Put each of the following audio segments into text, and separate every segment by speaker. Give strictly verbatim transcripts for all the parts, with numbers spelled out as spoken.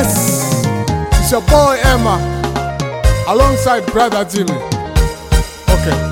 Speaker 1: Yes, it's your boy Emma, alongside brother Jimmy. Okay.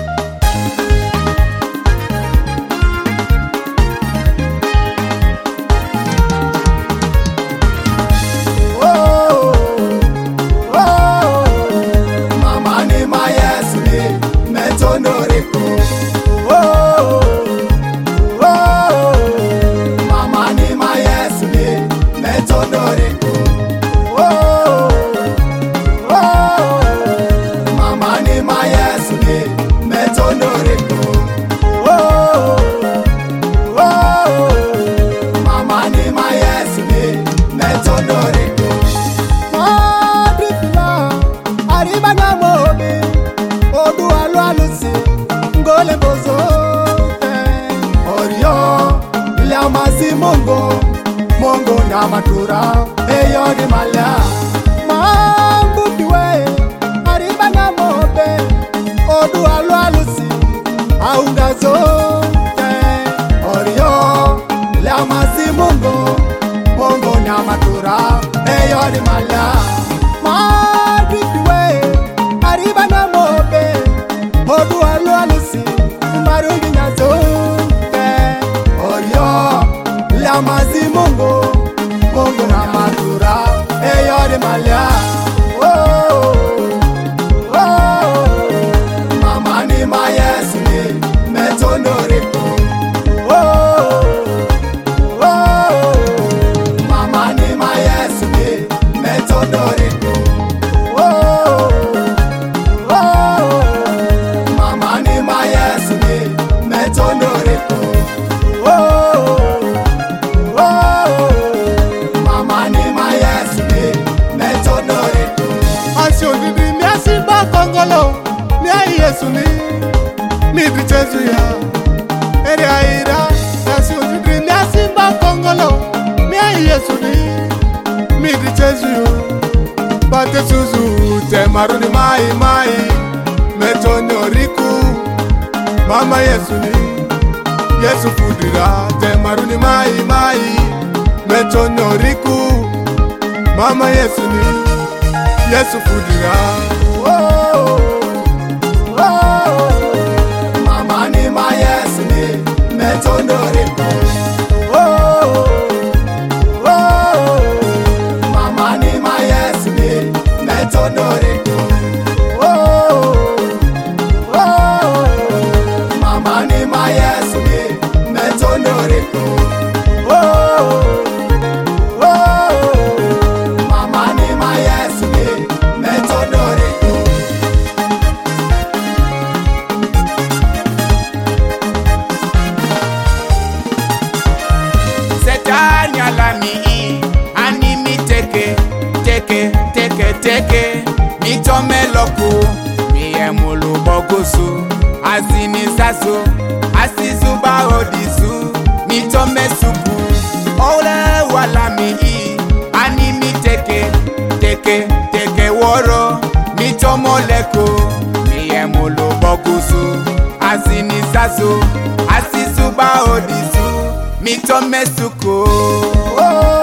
Speaker 2: Mongo, mongo na matura, eyo di malya. Mambu diwe, ariba na mobe, odu alu alusi, aunga zote. Orio, la masi mongo, mongo na matura, eyo di malya. Mambu diwe, ariba na mobe, odu alu alusi, marungi na zote. Orio, la masi mongo, mongo na matura, eyo de malya. Oh, oh, oh, mama ni mayesi ni metondoreko. Oh, oh, oh, mama ni mayesi ni metondoreko. Oh, oh, oh, mama ni mayesi ni metondoreko. Yesu ni midri chezu ya ere aira Yesu midri ni asimba kongolo mi Yesu ni midri chezu yo bate suzu te maruni mai mai metonyo riku mama Yesu ni Yesu fudira te maruni mai mai metonyo riku mama Yesu ni Yesu fudira. Oh, mama ni mayesi ni metondoreko. Oh, oh, mama ni mayesi ni metondoreko. Oh, oh, mama ni mayesi ni metondoreko. Oh, oh, mama ni mayesi ni metondoreko.
Speaker 3: Lami animi teke teke teke teke mitome loku miyemulu bogusu asini sasu asisu ba odisu mitome suku ole walami animi teke teke teke woro mitomo leko miyemulu bogusu asini sasu asisu ba odisu mitome suku. Oh,